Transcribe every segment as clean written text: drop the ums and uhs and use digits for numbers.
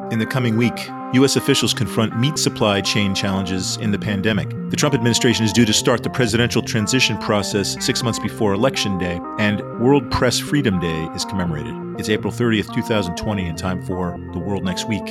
In the coming week, U.S. officials confront meat supply chain challenges in the pandemic. The Trump administration is due to start the presidential transition process 6 months before Election Day, and World Press Freedom Day is commemorated. It's April 30th, 2020, and time for The World Next Week.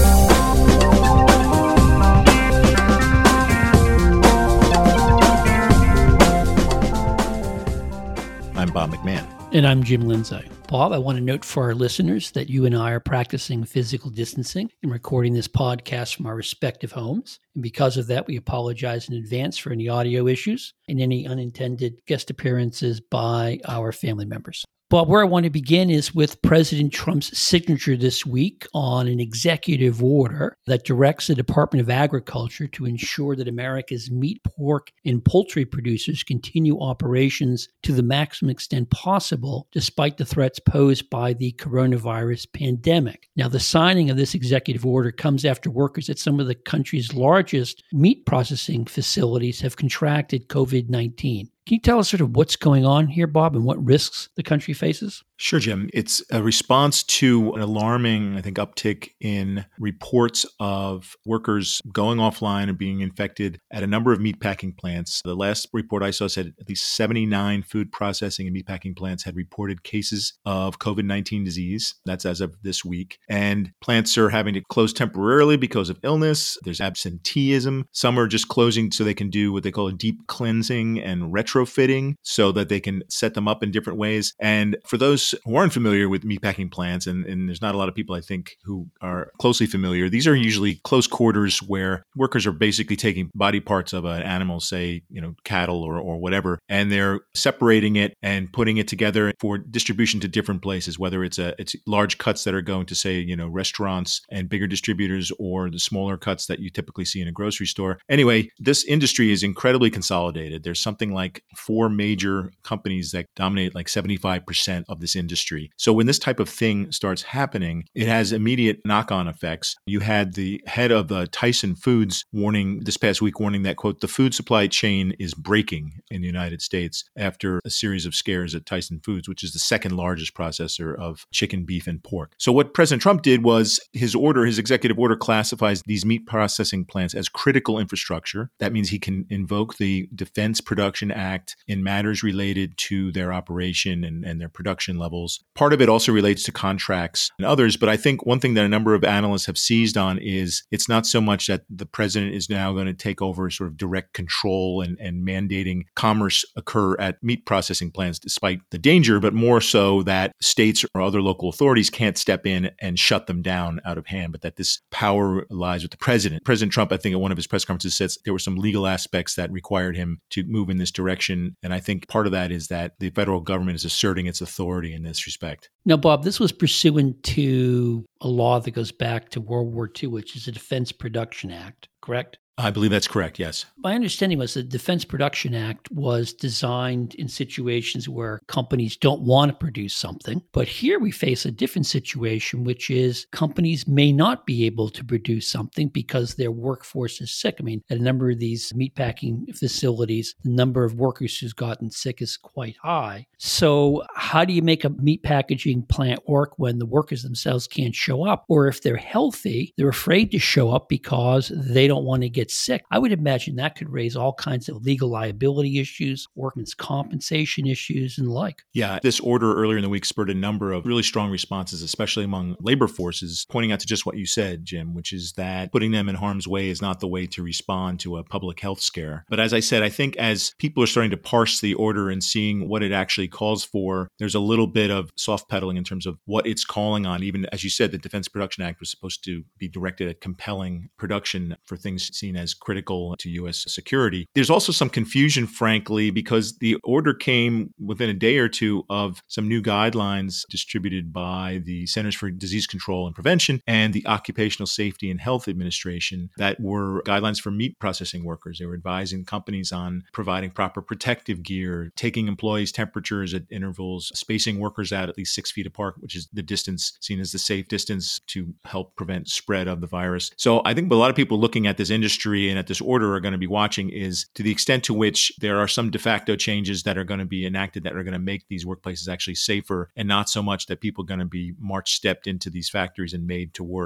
I'm Bob McMahon. And I'm Jim Lindsay. Bob, I want to note for our listeners that you and I are practicing physical distancing and recording this podcast from our respective homes. And because of that, we apologize in advance for any audio issues and any unintended guest appearances by our family members. Bob, where I want to begin is with President Trump's signature this week on an executive order that directs the Department of Agriculture to ensure that America's meat, pork, and poultry producers continue operations to the maximum extent possible, despite the threats posed by the coronavirus pandemic. Now, the signing of this executive order comes after workers at some of the country's largest meat processing facilities have contracted COVID-19. Can you tell us sort of what's going on here, Bob, and what risks the country faces? Sure, Jim. It's a response to an alarming, I think, uptick in reports of workers going offline and being infected at a number of meatpacking plants. The last report I saw said at least 79 food processing and meatpacking plants had reported cases of COVID-19 disease. That's as of this week. And plants are having to close temporarily because of illness. There's absenteeism. Some are just closing so they can do what they call a deep cleansing and retrofitting so that they can set them up in different ways. And for those who aren't familiar with meatpacking plants, and there's not a lot of people, I think, who are closely familiar, these are usually close quarters where workers are basically taking body parts of an animal, say, cattle or whatever, and they're separating it and putting it together for distribution to different places, whether it's large cuts that are going to, say, restaurants and bigger distributors, or the smaller cuts that you typically see in a grocery store. Anyway, this industry is incredibly consolidated. There's something like 4 major companies that dominate like 75% of this industry. So when this type of thing starts happening, it has immediate knock-on effects. You had the head of Tyson Foods warning this past week, that, quote, the food supply chain is breaking in the United States after a series of scares at Tyson Foods, which is the second largest processor of chicken, beef, and pork. So what President Trump did was his executive order classifies these meat processing plants as critical infrastructure. That means he can invoke the Defense Production Act in matters related to their operation and their production levels. Part of it also relates to contracts and others, but I think one thing that a number of analysts have seized on is it's not so much that the president is now going to take over sort of direct control and mandating commerce occur at meat processing plants despite the danger, but more so that states or other local authorities can't step in and shut them down out of hand, but that this power lies with the president. President Trump, I think at one of his press conferences, said there were some legal aspects that required him to move in this direction. And I think part of that is that the federal government is asserting its authority in this respect. Now, Bob, this was pursuant to a law that goes back to World War II, which is the Defense Production Act, correct? I believe that's correct, yes. My understanding was the Defense Production Act was designed in situations where companies don't want to produce something. But here we face a different situation, which is companies may not be able to produce something because their workforce is sick. I mean, at a number of these meatpacking facilities, the number of workers who's gotten sick is quite high. So how do you make a meat packaging plant work when the workers themselves can't show up? Or if they're healthy, they're afraid to show up because they don't want to get sick. I would imagine that could raise all kinds of legal liability issues, workman's compensation issues, and the like. Yeah, this order earlier in the week spurred a number of really strong responses, especially among labor forces, pointing out to just what you said, Jim, which is that putting them in harm's way is not the way to respond to a public health scare. But as I said, I think as people are starting to parse the order and seeing what it actually calls for, there's a little bit of soft pedaling in terms of what it's calling on. Even as you said, the Defense Production Act was supposed to be directed at compelling production for things seen as critical to U.S. security. There's also some confusion, frankly, because the order came within a day or two of some new guidelines distributed by the Centers for Disease Control and Prevention and the Occupational Safety and Health Administration that were guidelines for meat processing workers. They were advising companies on providing proper protective gear, taking employees' temperatures at intervals, spacing workers out at least 6 feet apart, which is the distance seen as the safe distance to help prevent spread of the virus. So I think a lot of people looking at this industry and at this order are going to be watching is to the extent to which there are some de facto changes that are going to be enacted that are going to make these workplaces actually safer, and not so much that people are going to be march stepped into these factories and made to work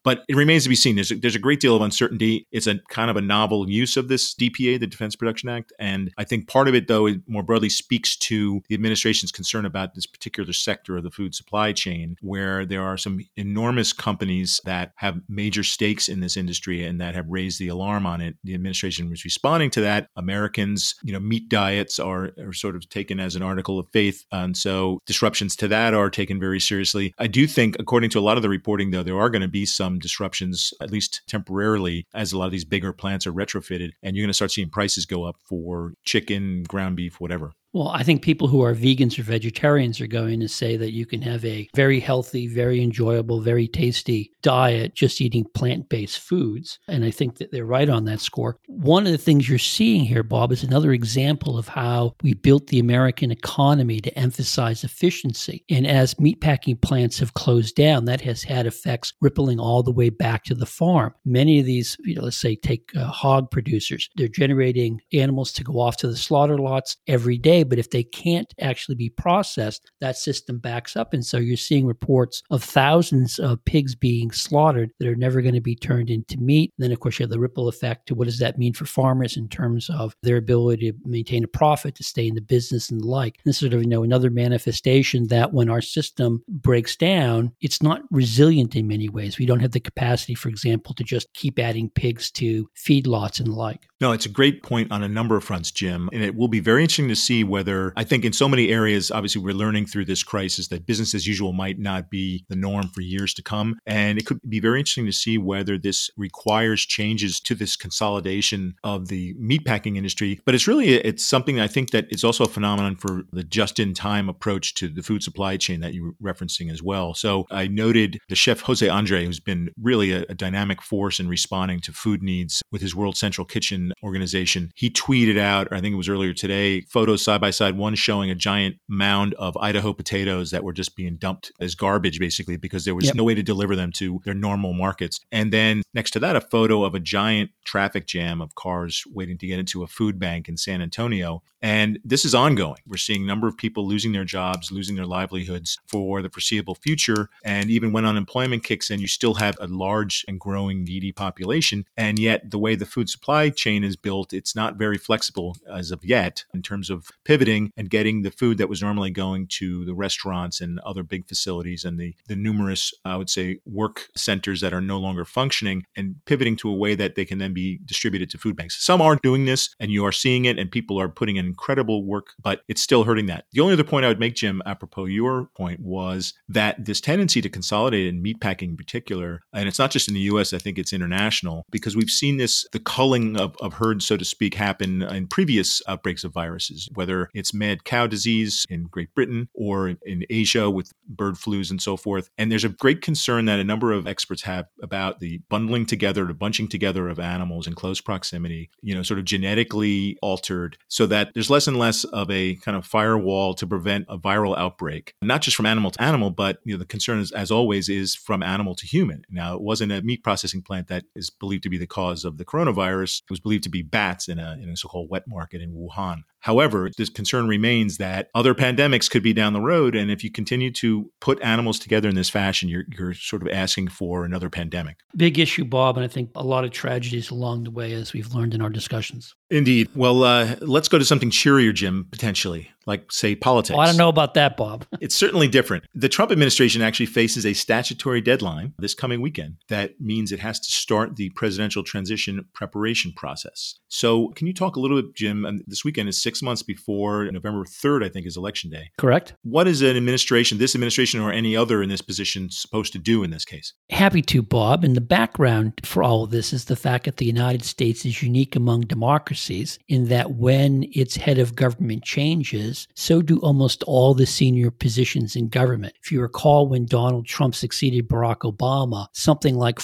But it remains to be seen. There's a great deal of uncertainty. It's a kind of a novel use of this DPA, the Defense Production Act. And I think part of it, though, it more broadly speaks to the administration's concern about this particular sector of the food supply chain, where there are some enormous companies that have major stakes in this industry and that have raised the alarm on it. The administration was responding to that. Americans, meat diets are sort of taken as an article of faith. And so disruptions to that are taken very seriously. I do think, according to a lot of the reporting, though, there are going to be some disruptions, at least temporarily, as a lot of these bigger plants are retrofitted. And you're going to start seeing prices go up for chicken, ground beef, whatever. Well, I think people who are vegans or vegetarians are going to say that you can have a very healthy, very enjoyable, very tasty diet just eating plant-based foods. And I think that they're right on that score. One of the things you're seeing here, Bob, is another example of how we built the American economy to emphasize efficiency. And as meatpacking plants have closed down, that has had effects rippling all the way back to the farm. Many of these, let's say take hog producers, they're generating animals to go off to the slaughter lots every day. But if they can't actually be processed, that system backs up. And so you're seeing reports of thousands of pigs being slaughtered that are never going to be turned into meat. And then, of course, you have the ripple effect to what does that mean for farmers in terms of their ability to maintain a profit, to stay in the business and the like. And this is sort of, another manifestation that when our system breaks down, it's not resilient in many ways. We don't have the capacity, for example, to just keep adding pigs to feedlots and the like. No, it's a great point on a number of fronts, Jim. And it will be very interesting to see whether, I think in so many areas, obviously we're learning through this crisis that business as usual might not be the norm for years to come. And it could be very interesting to see whether this requires changes to this consolidation of the meatpacking industry. But it's something I think that it's also a phenomenon for the just-in-time approach to the food supply chain that you were referencing as well. So I noted the chef Jose Andre, who's been really a dynamic force in responding to food needs with his World Central Kitchen organization. He tweeted out, or I think it was earlier today, photos side by side, one showing a giant mound of Idaho potatoes that were just being dumped as garbage, basically, because there was no way to deliver them to their normal markets. And then next to that, a photo of a giant traffic jam of cars waiting to get into a food bank in San Antonio. And this is ongoing. We're seeing a number of people losing their jobs, losing their livelihoods for the foreseeable future. And even when unemployment kicks in, you still have a large and growing needy population. And yet the way the food supply chain is built, it's not very flexible as of yet in terms of pivoting and getting the food that was normally going to the restaurants and other big facilities and the numerous, I would say, work centers that are no longer functioning, and pivoting to a way that they can then be distributed to food banks. Some are doing this, and you are seeing it, and people are putting in incredible work, but it's still hurting that. The only other point I would make, Jim, apropos your point, was that this tendency to consolidate in meatpacking in particular, and it's not just in the U.S., I think it's international, because we've seen this, the culling of herds, so to speak, happen in previous outbreaks of viruses, whether it's mad cow disease in Great Britain or in Asia with bird flus and so forth. And there's a great concern that a number of experts have about the bunching together of animals in close proximity, sort of genetically altered, so that there's less and less of a kind of firewall to prevent a viral outbreak, not just from animal to animal, but the concern is, as always, is from animal to human. Now, it wasn't a meat processing plant that is believed to be the cause of the coronavirus. It was believed to be bats in a so-called wet market in Wuhan. However, this concern remains that other pandemics could be down the road. And if you continue to put animals together in this fashion, you're sort of asking for another pandemic. Big issue, Bob, and I think a lot of tragedies along the way, as we've learned in our discussions. Indeed. Well, let's go to something cheerier, Jim, potentially, like, say, politics. Well, I don't know about that, Bob. It's certainly different. The Trump administration actually faces a statutory deadline this coming weekend. That means it has to start the presidential transition preparation process. So can you talk a little bit, Jim? This weekend is 6 months before November 3rd, I think, is Election Day. Correct. What is this administration or any other in this position supposed to do in this case? Happy to, Bob. And the background for all of this is the fact that the United States is unique among democracies in that when its head of government changes, so do almost all the senior positions in government. If you recall, when Donald Trump succeeded Barack Obama, something like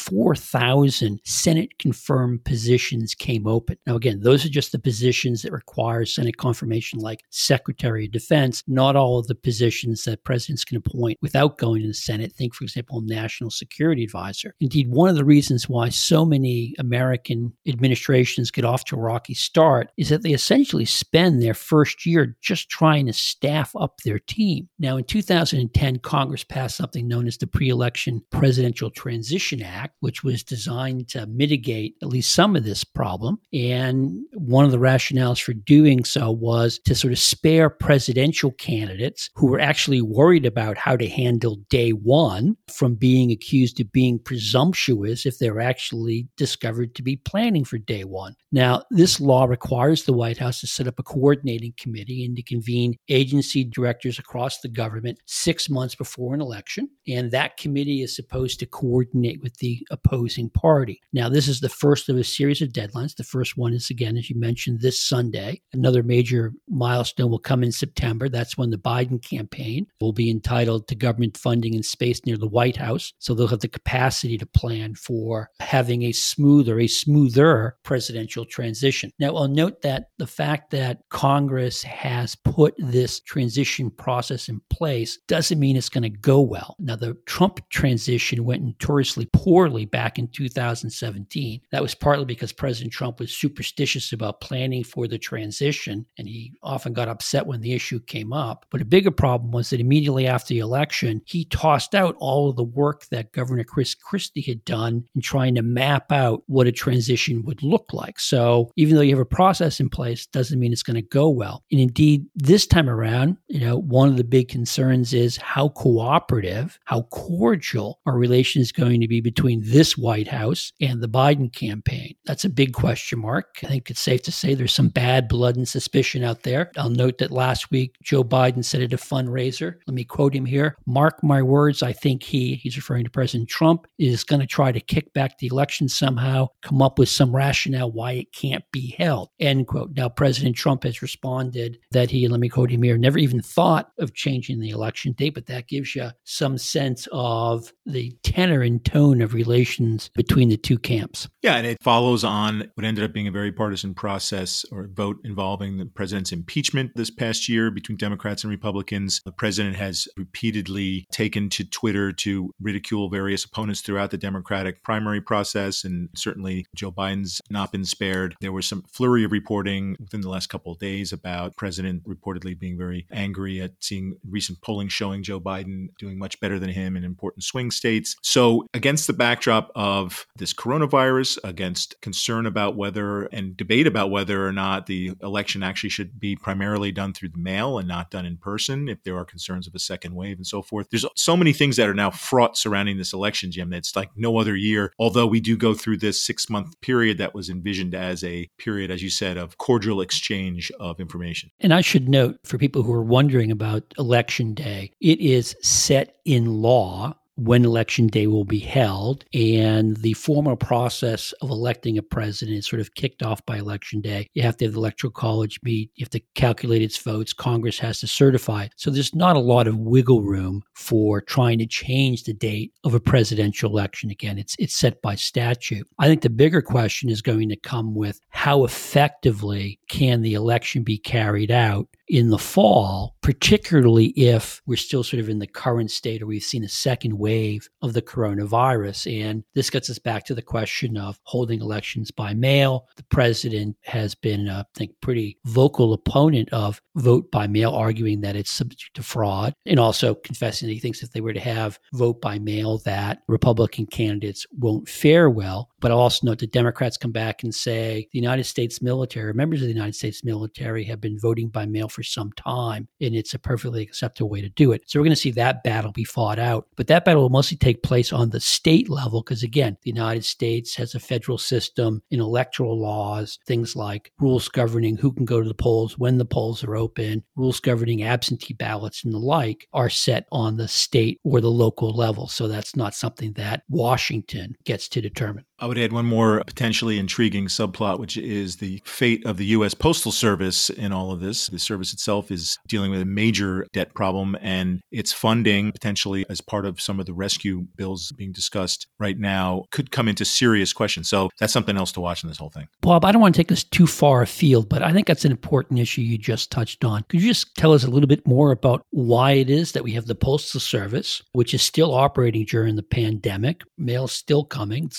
4,000 Senate-confirmed positions came open. Now, again, those are just the positions that require Senate confirmation, like Secretary of Defense, not all of the positions that presidents can appoint without going to the Senate. Think, for example, National Security Advisor. Indeed, one of the reasons why so many American administrations get off to a rocky start is that they essentially spend their first year just trying to staff up their team. Now, in 2010, Congress passed something known as the Pre-Election Presidential Transition Act, which was designed to mitigate at least some of this problem. And one of the rationales for doing so was to sort of spare presidential candidates who were actually worried about how to handle day one from being accused of being presumptuous if they're actually discovered to be planning for day one. Now, this law requires the White House to set up a coordinating committee and to convene agency directors across the government 6 months before an election. And that committee is supposed to coordinate with the opposing party. Now, this is the first of a series of deadlines. The first one is, again, as you mentioned, this Sunday. Another major milestone will come in September. That's when the Biden campaign will be entitled to government funding and space near the White House. So they'll have the capacity to plan for having a smoother presidential transition. Now, I'll note that the fact that Congress has put this transition process in place doesn't mean it's going to go well. Now, the Trump transition went notoriously poorly back in 2017. That was partly because President Trump was superstitious about planning for the transition, and he often got upset when the issue came up. But a bigger problem was that immediately after the election, he tossed out all of the work that Governor Chris Christie had done in trying to map out what a transition would look like. So even though you have a process in place, doesn't mean it's going to go well. And indeed, this time around, one of the big concerns is how cooperative, how cordial our relation is going to be between this White House and the Biden campaign. That's a big question mark. I think it's safe to say there's some bad blood and suspicion out there. I'll note that last week, Joe Biden said at a fundraiser, let me quote him here, "Mark my words, I think he's referring to President Trump, is going to try to kick back the election somehow, come up with some rationale why it can't be held," end quote. Now, President Trump has responded that he, let me quote him here, never even thought of changing the election date, but that gives you some sense of the tenor and tone of relations between the two camps. Yeah, and it follows on what ended up being a very partisan process or vote involving the president's impeachment this past year between Democrats and Republicans. The president has repeatedly taken to Twitter to ridicule various opponents throughout the Democratic primary process, and certainly Joe Biden's not been spared. There was some flurry of reporting within the last couple of days about the president reportedly being very angry at seeing recent polling showing Joe Biden doing much better than him in important swing states. So against the backdrop of this coronavirus, against concern about whether and debate about whether or not the election actually should be primarily done through the mail and not done in person, if there are concerns of a second wave and so forth. There's so many things that are now fraught surrounding this election, Jim, that's like no other year, although we do go through this 6-month period that was envisioned as a period, as you said, of cordial exchange of information. And I should note, for people who are wondering about Election Day, it is set in law when Election Day will be held, and the formal process of electing a president is sort of kicked off by Election Day. You have to have the Electoral College meet, you have to calculate its votes, Congress has to certify it. So there's not a lot of wiggle room for trying to change the date of a presidential election. Again, it's set by statute. I think the bigger question is going to come with how effectively can the election be carried out in the fall, particularly if we're still sort of in the current state or we've seen a second wave of the coronavirus. And this gets us back to the question of holding elections by mail. The president has been, I think, pretty vocal opponent of vote by mail, arguing that it's subject to fraud, and also confessing that he thinks if they were to have vote by mail, that Republican candidates won't fare well. But I'll also note that Democrats come back and say the United States military, members of the United States military, have been voting by mail for some time, and it's a perfectly acceptable way to do it. So we're going to see that battle be fought out. But that battle will mostly take place on the state level because, again, the United States has a federal system in electoral laws, things like rules governing who can go to the polls, when the polls are open, rules governing absentee ballots and the like are set on the state or the local level. So that's not something that Washington gets to determine. I would add one more potentially intriguing subplot, which is the fate of the U.S. Postal Service in all of this. The service itself is dealing with a major debt problem, and its funding, potentially as part of some of the rescue bills being discussed right now, could come into serious question. So that's something else to watch in this whole thing. Bob, I don't want to take us too far afield, but I think that's an important issue you just touched on. Could you just tell us a little bit more about why it is that we have the Postal Service, which is still operating during the pandemic? Mail's still coming, so those postal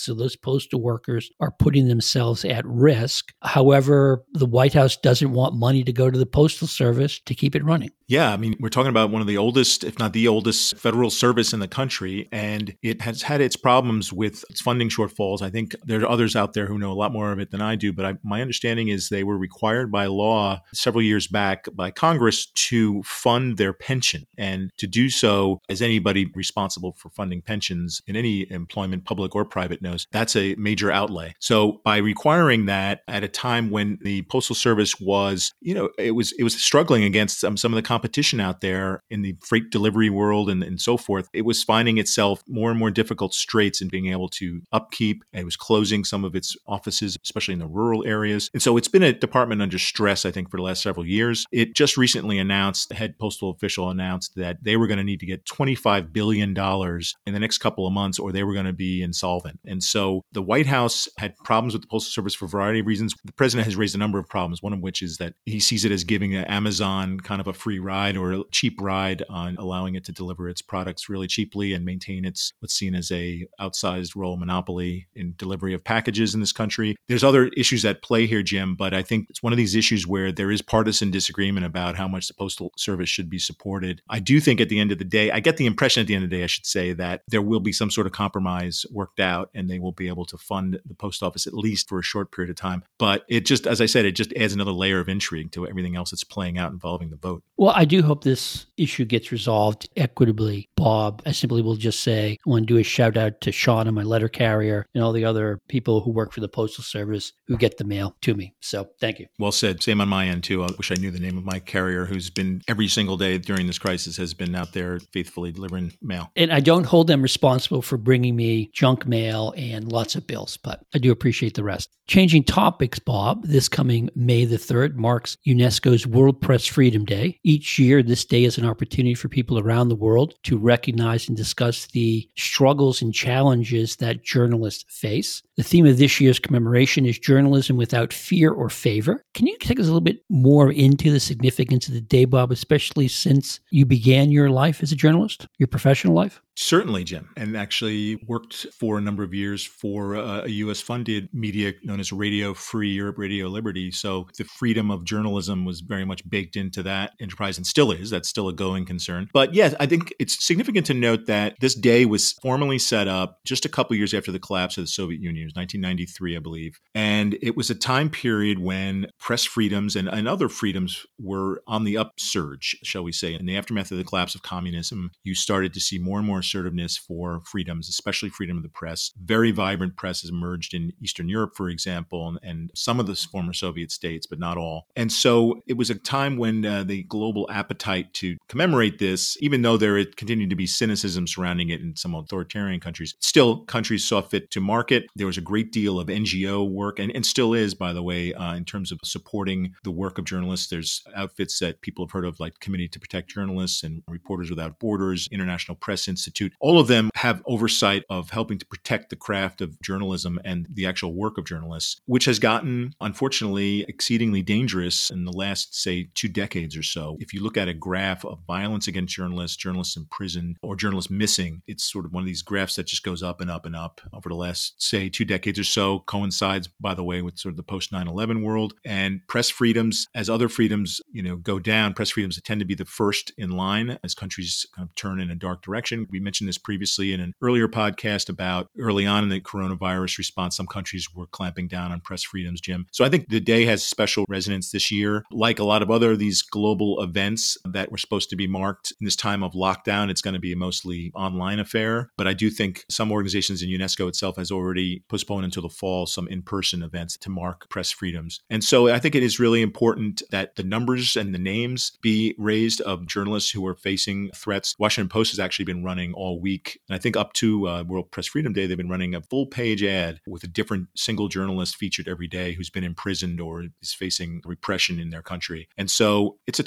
postal workers are putting themselves at risk. However, the White House doesn't want money to go to the Postal Service to keep it running. Yeah, I mean, we're talking about one of the oldest, if not the oldest, federal service in the country, and it has had its problems with its funding shortfalls. I think there are others out there who know a lot more of it than I do, but my understanding is they were required by law several years back by Congress to fund their pension, and to do so, as anybody responsible for funding pensions in any employment, public or private, knows, that's a major outlay. So by requiring that at a time when the Postal Service was, it was struggling against some of the competition out there in the freight delivery world and so forth, it was finding itself more and more difficult straits in being able to upkeep. It was closing some of its offices, especially in the rural areas. And so it's been a department under stress, I think, for the last several years. It just recently announced, the head postal official announced that they were going to need to get $25 billion in the next couple of months or they were going to be insolvent. And so the White House had problems with the Postal Service for a variety of reasons. The president has raised a number of problems, one of which is that he sees it as giving Amazon kind of a free ride or a cheap ride on allowing it to deliver its products really cheaply and maintain its what's seen as a outsized role monopoly in delivery of packages in this country. There's other issues at play here, Jim, but I think it's one of these issues where there is partisan disagreement about how much the Postal Service should be supported. I do think at the end of the day, I get the impression at the end of the day, I should say, that there will be some sort of compromise worked out and they will be able to fund the post office at least for a short period of time. But it just, as I said, it just adds another layer of intrigue to everything else that's playing out involving the vote. Well, I do hope this issue gets resolved equitably, Bob. I simply will just say, I want to do a shout out to Sean and my letter carrier and all the other people who work for the Postal Service who get the mail to me. So thank you. Well said. Same on my end, too. I wish I knew the name of my carrier who's been every single day during this crisis has been out there faithfully delivering mail. And I don't hold them responsible for bringing me junk mail and lots of bills, but I do appreciate the rest. Changing topics, Bob, this coming May the 3rd marks UNESCO's World Press Freedom Day. Each year, this day is an opportunity for people around the world to recognize and discuss the struggles and challenges that journalists face. The theme of this year's commemoration is journalism without fear or favor. Can you take us a little bit more into the significance of the day, Bob, especially since you began your life as a journalist, your professional life? Certainly, Jim, and actually worked for a number of years for a U.S.-funded media known as Radio Free Europe, Radio Liberty. So the freedom of journalism was very much baked into that enterprise and still is. That's still a going concern. But yes, I think it's significant to note that this day was formally set up just a couple years after the collapse of the Soviet Union. It was 1993, I believe. And it was a time period when press freedoms and other freedoms were on the upsurge, shall we say. In the aftermath of the collapse of communism, you started to see more and more assertiveness for freedoms, especially freedom of the press. Very vibrant press has emerged in Eastern Europe, for example, and some of the former Soviet states, but not all. And so it was a time when the global appetite to commemorate this, even though there continued to be cynicism surrounding it in some authoritarian countries, still countries saw fit to mark it. There was a great deal of NGO work, and still is, by the way, in terms of supporting the work of journalists. There's outfits that people have heard of, like Committee to Protect Journalists and Reporters Without Borders, International Press Institute. All of them have oversight of helping to protect the craft of journalism and the actual work of journalists, which has gotten, unfortunately, exceedingly dangerous in the last, say, 2 decades or so. If you look at a graph of violence against journalists in prison, or journalists missing, it's sort of one of these graphs that just goes up and up and up over the last, say, 2 decades or so. Coincides, by the way, with sort of the post 9/11 world. And press freedoms, as other freedoms, go down, press freedoms tend to be the first in line as countries kind of turn in a dark direction. We mentioned this previously in an earlier podcast about early on in the coronavirus response, some countries were clamping down on press freedoms, Jim. So I think the day has special resonance this year. Like a lot of other these global events that were supposed to be marked in this time of lockdown, it's going to be a mostly online affair. But I do think some organizations in UNESCO itself has already postponed until the fall some in-person events to mark press freedoms. And so I think it is really important that the numbers and the names be raised of journalists who are facing threats. Washington Post has actually been running all week. And I think up to World Press Freedom Day, they've been running a full-page ad with a different single journalist featured every day who's been imprisoned or is facing repression in their country. And so it's a tough time.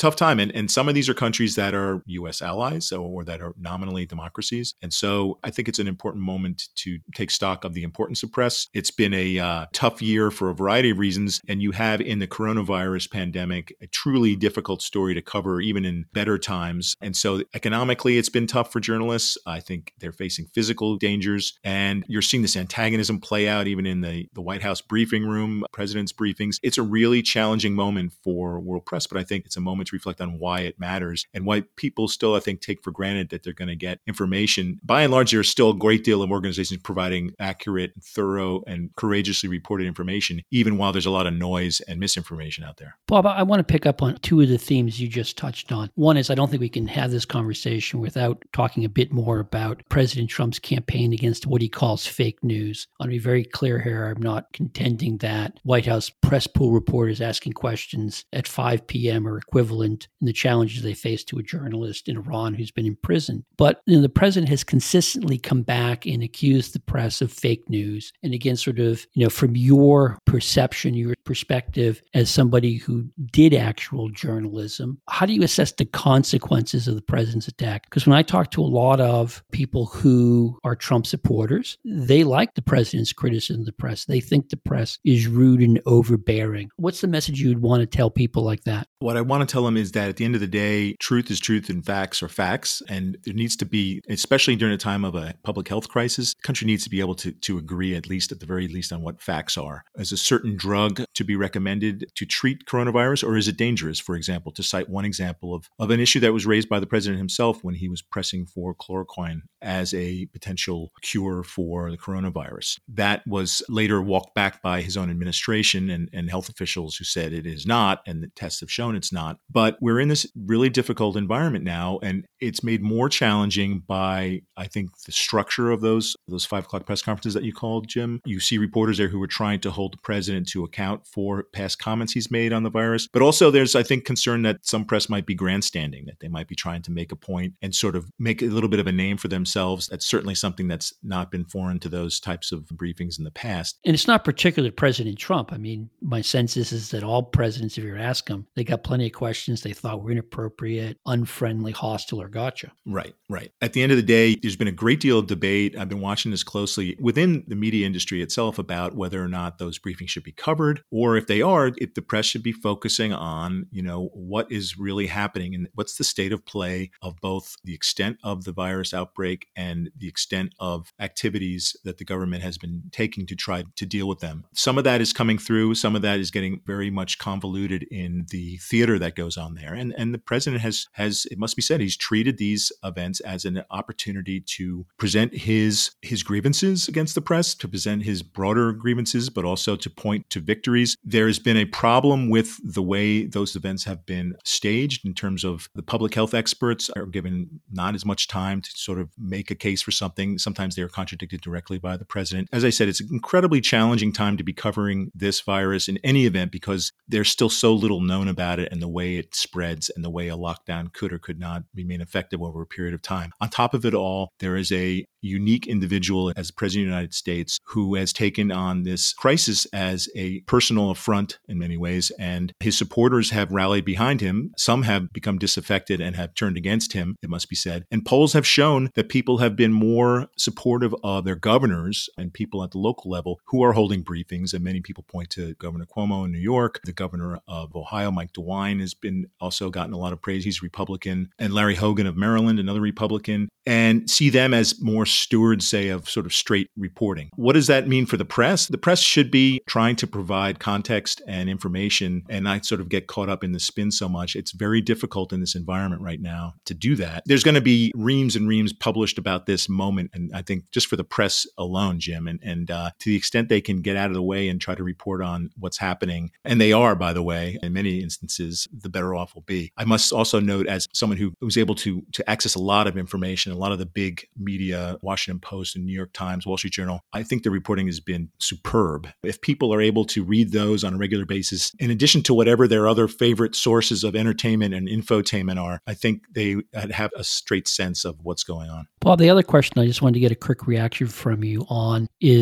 And some of these are countries that are U.S. allies or that are nominally democracies. And so I think it's an important moment to take stock of the importance of press. It's been a tough year for a variety of reasons. And you have in the coronavirus pandemic a truly difficult story to cover, even in better times. And so economically, it's been tough for journalists. I think they're facing physical dangers. And you're seeing this antagonism play out even in the White House briefing room, president's briefings. It's a really challenging moment for world press, but I think it's a moment to reflect on why it matters and why people still, I think, take for granted that they're going to get information. By and large, there's still a great deal of organizations providing accurate, thorough, and courageously reported information, even while there's a lot of noise and misinformation out there. Bob, I want to pick up on two of the themes you just touched on. One is I don't think we can have this conversation without talking a bit more about President Trump's campaign against what he calls fake news. I want to be very clear here. I'm not contending that White House press pool reporters asking questions at 5 p.m. are equivalent in the challenges they face to a journalist in Iran who's been imprisoned. But the president has consistently come back and accused the press of fake news. And again, sort of, from your perception, your perspective as somebody who did actual journalism, how do you assess the consequences of the president's attack? Because when I talk to a lot of people who are Trump supporters, they like the president's criticism of the press. They think the press is rude and overbearing. What's the message you would want to tell people like that? What I want to tell them is that at the end of the day, truth is truth and facts are facts. And there needs to be, especially during a time of a public health crisis, the country needs to be able to agree, at the very least, on what facts are. Is a certain drug to be recommended to treat coronavirus, or is it dangerous, for example, to cite one example of an issue that was raised by the president himself when he was pressing for chloroquine as a potential cure for the coronavirus. That was later walked back by his own administration and health officials who said it is not, and the tests have shown it's not. But we're in this really difficult environment now, and it's made more challenging by, I think, the structure of those 5 o'clock press conferences that you called, Jim. You see reporters there who are trying to hold the president to account for past comments he's made on the virus. But also there's, I think, concern that some press might be grandstanding, that they might be trying to make a point and sort of make a little bit of a name for themselves. That's certainly something that's not been foreign to those types of briefings in the past. And it's not particular to President Trump. I mean, my sense is that all presidents, if you ask them, they got plenty of questions they thought were inappropriate, unfriendly, hostile, or gotcha. Right. At the end of the day, there's been a great deal of debate. I've been watching this closely within the media industry itself about whether or not those briefings should be covered, or if they are, if the press should be focusing on, what is really happening and what's the state of play of both the extent of the virus outbreak and the extent of activities that the government has been taking to try to deal with them. Some of that is coming through. Some of that is getting very much convoluted in the theater that goes on there. And the president has, it must be said, he's treated these events as an opportunity to present his grievances against the press, to present his broader grievances, but also to point to victories. There has been a problem with the way those events have been staged in terms of the public health experts are given not as much time to sort of make a case for something. Sometimes they are contradicted directly by the president. As I said, it's an incredibly challenging time to be covering this virus in any event because there's still so little known about it and the way it spreads and the way a lockdown could or could not remain effective over a period of time. On top of it all, there is a unique individual as President of the United States who has taken on this crisis as a personal affront in many ways, and his supporters have rallied behind him. Some have become disaffected and have turned against him, it must be said. And polls have shown that people have been more supportive of their governors and people at the local level who are holding briefings. And many people point to Governor Cuomo in New York, the governor of Ohio, Mike DeWine, has been also gotten a lot of praise. He's Republican. And Larry Hogan of Maryland, another Republican, and see them as more stewards, say, of sort of straight reporting. What does that mean for the press? The press should be trying to provide context and information and not sort of get caught up in the spin so much. It's very difficult in this environment right now to do that. There's going to be reams and reams published about this moment. And I think just for the press alone, Jim, and to the extent they can get out of the way and try to report on what's happening, and they are, by the way, in many instances, the better off will be. I must also note, as someone who was able to access a lot of information, a lot of the big media, Washington Post and New York Times, Wall Street Journal, I think the reporting has been superb. If people are able to read those on a regular basis, in addition to whatever their other favorite sources of entertainment and infotainment are, I think they have a straight sense of what's going on. Bob, the other question I just wanted to get a quick reaction from you on is,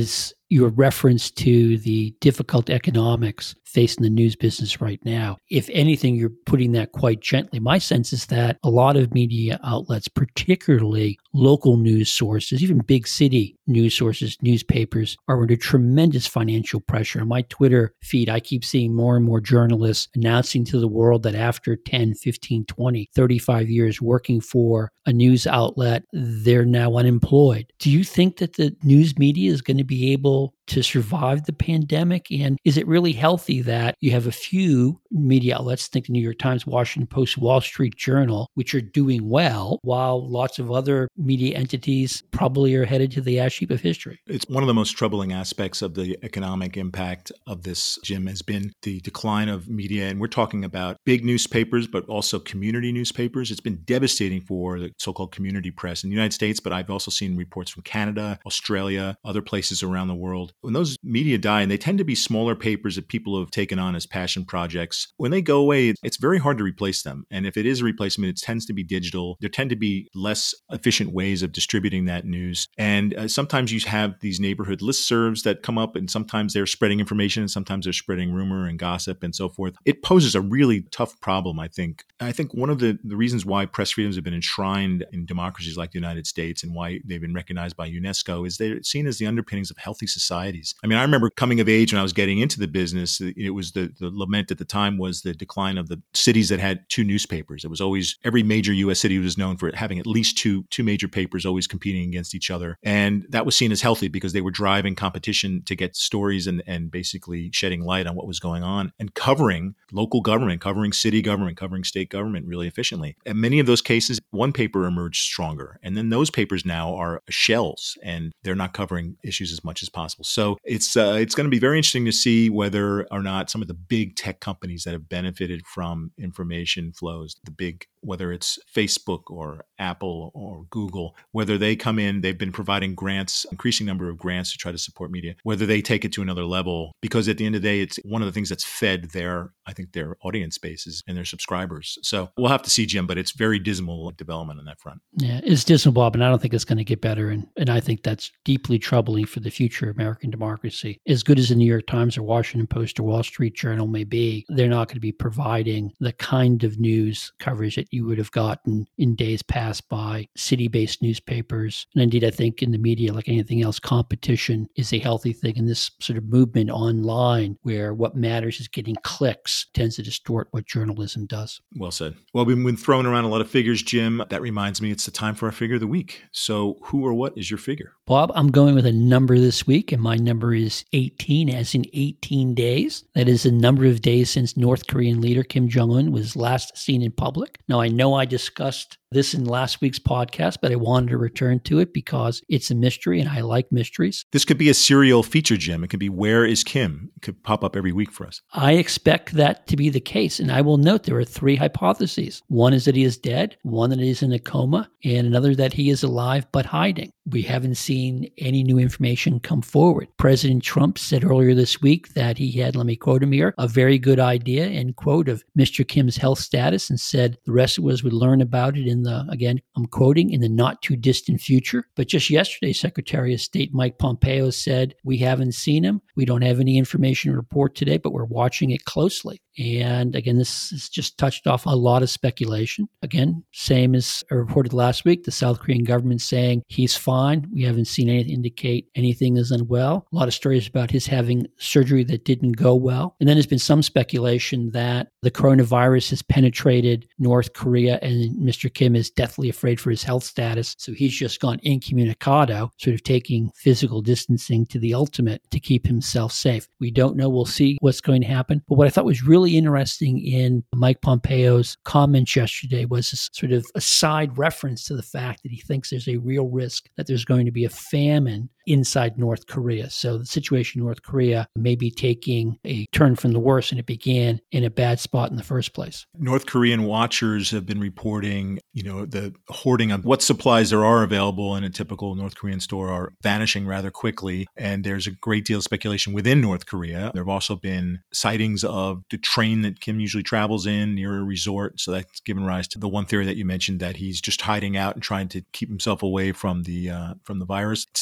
your reference to the difficult economics facing the news business right now. If anything, you're putting that quite gently. My sense is that a lot of media outlets, particularly local news sources, even big city news sources, newspapers, are under tremendous financial pressure. On my Twitter feed, I keep seeing more and more journalists announcing to the world that after 10, 15, 20, 35 years working for a news outlet, they're now unemployed. Do you think that the news media is going to be able to survive the pandemic? And is it really healthy that you have a few media outlets, think the New York Times, Washington Post, Wall Street Journal, which are doing well, while lots of other media entities probably are headed to the ash heap of history? It's one of the most troubling aspects of the economic impact of this, Jim, has been the decline of media. And we're talking about big newspapers, but also community newspapers. It's been devastating for the so-called community press in the United States, but I've also seen reports from Canada, Australia, other places around the world. When those media die, and they tend to be smaller papers that people have taken on as passion projects, when they go away, it's very hard to replace them. And if it is a replacement, it tends to be digital. There tend to be less efficient ways of distributing that news. And sometimes you have these neighborhood listservs that come up, and sometimes they're spreading information, and sometimes they're spreading rumor and gossip and so forth. It poses a really tough problem, I think. I think one of the reasons why press freedoms have been enshrined in democracies like the United States and why they've been recognized by UNESCO is they're seen as the underpinnings of healthy societies. I mean, I remember coming of age when I was getting into the business, it was the lament at the time was the decline of the cities that had two newspapers. It was always, every major U.S. city was known for having at least two major papers always competing against each other. And that was seen as healthy because they were driving competition to get stories and basically shedding light on what was going on and covering local government, covering city government, covering state government really efficiently. In many of those cases, one paper emerged stronger. And then those papers now are shells and they're not covering issues as much as possible. So it's going to be very interesting to see whether or not some of the big tech companies that have benefited from information flows, whether it's Facebook or Apple or Google, whether they come in, they've been providing grants, increasing number of grants to try to support media, whether they take it to another level, because at the end of the day, it's one of the things that's fed their audience bases and their subscribers. So we'll have to see, Jim, but it's very dismal development on that front. Yeah, it's dismal, Bob, and I don't think it's going to get better. And I think that's deeply troubling for the future of American democracy. As good as the New York Times or Washington Post or Wall Street Journal may be, they're not going to be providing the kind of news coverage that you would have gotten in days past by city-based newspapers. And indeed, I think in the media, like anything else, competition is a healthy thing. And this sort of movement online where what matters is getting clicks tends to distort what journalism does. Well said. Well, we've been throwing around a lot of figures, Jim. That reminds me, it's the time for our figure of the week. So who or what is your figure? Bob, I'm going with a number this week, and my number is 18, as in 18 days. That is the number of days since North Korean leader Kim Jong-un was last seen in public. Now, I know I discussed this in last week's podcast, but I wanted to return to it because it's a mystery and I like mysteries. This could be a serial feature, Jim. It could be Where is Kim? It could pop up every week for us. I expect that to be the case. And I will note there are three hypotheses. One is that he is dead, one that he is in a coma, and another that he is alive but hiding. We haven't seen any new information come forward. President Trump said earlier this week that he had, let me quote him here, a very good idea, end quote, of Mr. Kim's health status, and said the rest of us would learn about it in the, again, I'm quoting, in the not too distant future. But just yesterday, Secretary of State Mike Pompeo said, we haven't seen him. We don't have any information to report today, but we're watching it closely. And again, this is just touched off a lot of speculation. Again, same as reported last week, the South Korean government saying he's fine. We haven't seen anything indicate anything is unwell. A lot of stories about his having surgery that didn't go well. And then there's been some speculation that the coronavirus has penetrated North Korea and Mr. Kim is deathly afraid for his health status. So he's just gone incommunicado, sort of taking physical distancing to the ultimate to keep himself safe. We don't know. We'll see what's going to happen. But what I thought was really interesting in Mike Pompeo's comments yesterday was this sort of a side reference to the fact that he thinks there's a real risk that there's going to be a famine inside North Korea. So the situation in North Korea may be taking a turn from the worse, and it began in a bad spot in the first place. North Korean watchers have been reporting, the hoarding of what supplies there are available in a typical North Korean store are vanishing rather quickly. And there's a great deal of speculation within North Korea. There have also been sightings of the train that Kim usually travels in near a resort. So that's given rise to the one theory that you mentioned, that he's just hiding out and trying to keep himself away from the virus. It's still not clear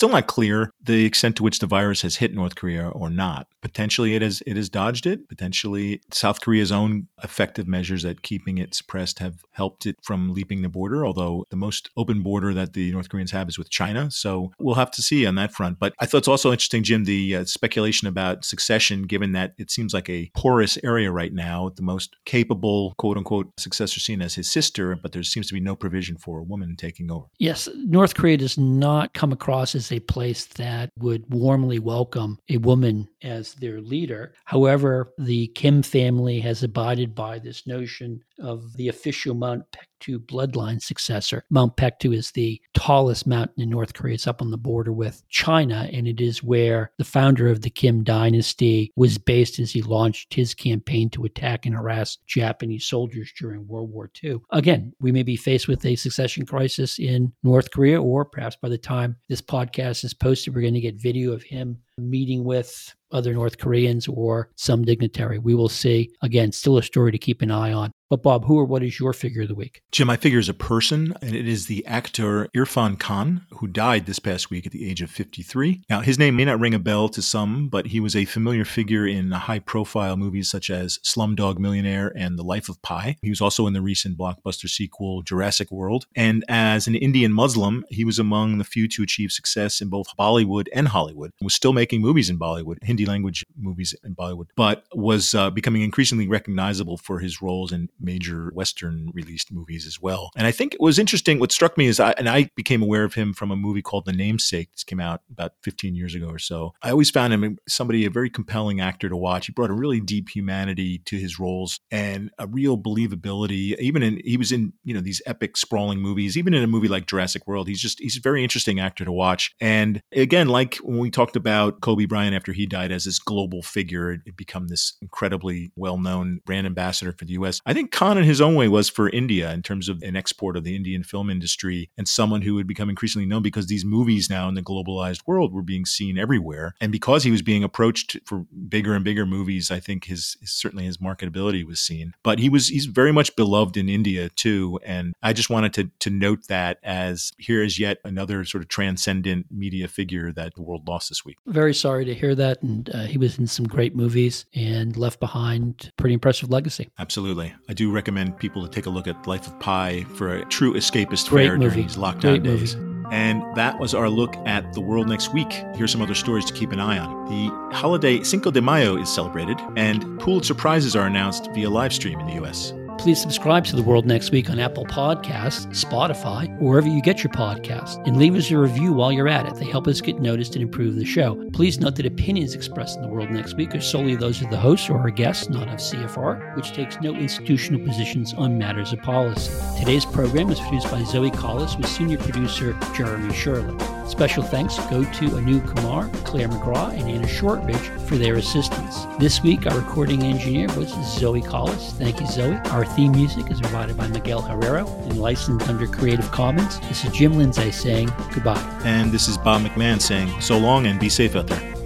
unclear the extent to which the virus has hit North Korea or not. Potentially it has dodged it. Potentially South Korea's own effective measures at keeping it suppressed have helped it from leaping the border, although the most open border that the North Koreans have is with China. So we'll have to see on that front. But I thought it's also interesting, Jim, the speculation about succession, given that it seems like a porous area right now, the most capable, quote unquote, successor seen as his sister, but there seems to be no provision for a woman taking over. Yes, North Korea does not come across as a place that would warmly welcome a woman as their leader. However, the Kim family has abided by this notion of the official Mount Paektu bloodline successor. Mount Paektu is the tallest mountain in North Korea. It's up on the border with China, and it is where the founder of the Kim dynasty was based as he launched his campaign to attack and harass Japanese soldiers during World War II. Again, we may be faced with a succession crisis in North Korea, or perhaps by the time this podcast is posted, we're going to get video of him meeting with other North Koreans or some dignitary. We will see. Again, still a story to keep an eye on. But Bob, who or what is your figure of the week? Jim, my figure is a person, and it is the actor Irfan Khan, who died this past week at the age of 53. Now, his name may not ring a bell to some, but he was a familiar figure in high-profile movies such as Slumdog Millionaire and The Life of Pi. He was also in the recent blockbuster sequel Jurassic World. And as an Indian Muslim, he was among the few to achieve success in both Bollywood and Hollywood. He was still making movies in Bollywood, Hindi language movies in Bollywood, but was becoming increasingly recognizable for his roles in major Western released movies as well. And I think it was interesting. What struck me is I became aware of him from a movie called The Namesake. This came out about 15 years ago or so. I always found him a very compelling actor to watch. He brought a really deep humanity to his roles and a real believability. He was in these epic sprawling movies, even in a movie like Jurassic World. He's a very interesting actor to watch. And again, like when we talked about Kobe Bryant after he died as this global figure, it become this incredibly well-known brand ambassador for the U.S. I think Khan in his own way was for India in terms of an export of the Indian film industry and someone who would become increasingly known because these movies now in the globalized world were being seen everywhere. And because he was being approached for bigger and bigger movies, I think certainly his marketability was seen. But he's very much beloved in India too. And I just wanted to note that as here is yet another sort of transcendent media figure that the world lost this week. Very sorry to hear that. And he was in some great movies and left behind a pretty impressive legacy. Absolutely. I do recommend people to take a look at Life of Pi for a true escapist fare during these lockdown days. And that was our look at the world next week. Here's some other stories to keep an eye on. The holiday Cinco de Mayo is celebrated, and Pulitzer Prizes are announced via live stream in the U.S. Please subscribe to The World Next Week on Apple Podcasts, Spotify, or wherever you get your podcasts, and leave us a review while you're at it. They help us get noticed and improve the show. Please note that opinions expressed in The World Next Week are solely those of the host or our guests, not of CFR, which takes no institutional positions on matters of policy. Today's program is produced by Zoe Collis with senior producer Jeremy Shirley. Special thanks go to Anu Kumar, Claire McGraw, and Anna Shortridge for their assistance. This week, our recording engineer was Zoe Collis. Thank you, Zoe. Our theme music is provided by Miguel Herrero and licensed under Creative Commons. This is Jim Lindsay saying goodbye. And this is Bob McMahon saying so long and be safe out there.